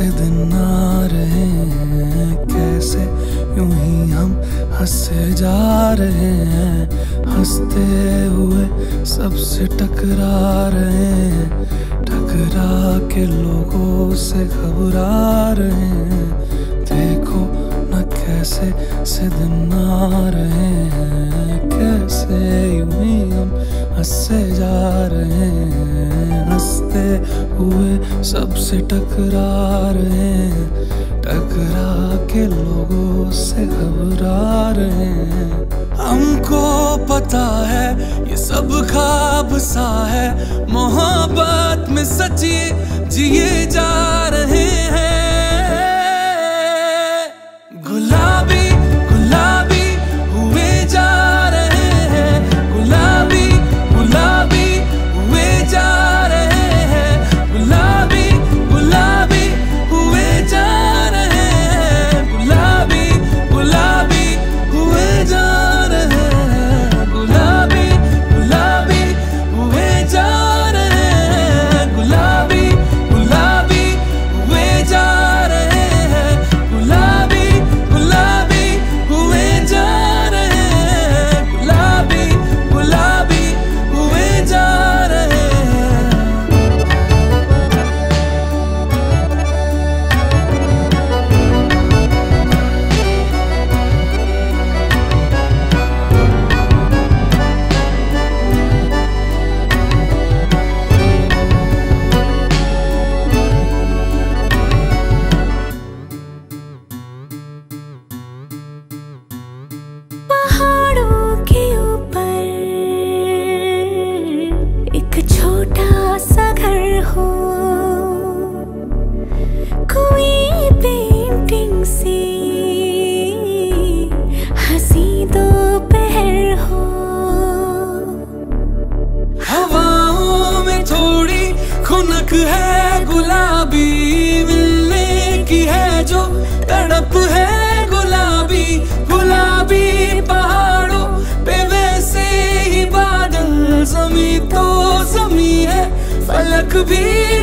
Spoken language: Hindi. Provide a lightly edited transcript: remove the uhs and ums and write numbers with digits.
से दिन आ रहे हैं, कैसे यूं ही हम हंसे जा रहे हैं। हंसते हुए सबसे टकरा रहे हैं, टकरा के लोगों से घबरा रहे हैं। देखो न कैसे से दिन आ रहे हैं, कैसे यूं ही हम हंसे जा रहे हैं। हंसते हुए सबसे टकरा रहे हैं, टकरा के लोगों से घबरा रहे हैं। हमको पता है ये सब ख्वाब सा है, मोहब्बत में सच्ची जिए जा रहे हैं। गुलाबी गुलाबी हुए जा रहे हैं, गुलाबी गुलाबी हुए जा रहे हैं, गुलाबी गुलाबी हुए जा रहे हैं, गुलाबी गुलाबी हुए जा रहे हैं, गुलाबी गुलाबी हुए जा रहे हैं, गुलाबी गुलाबी हुए जा रहे हैं, गुलाबी गुलाबी हुए जा रहे हैं, गुलाबी गुलाबी हुए जा रहे हैं। पहाड़ों के ऊपर एक छोटा सा घर हो, कोई पेंटिंग सी हंसी दोपहर हो। हवाओं में थोड़ी खुनक है गुलाबी, मिलने की है जो तड़प है गुलाबी। गुलाबी पहाड़ों पे वैसे ही बादल, ज़मीं तो ज़मीं है, फलक भी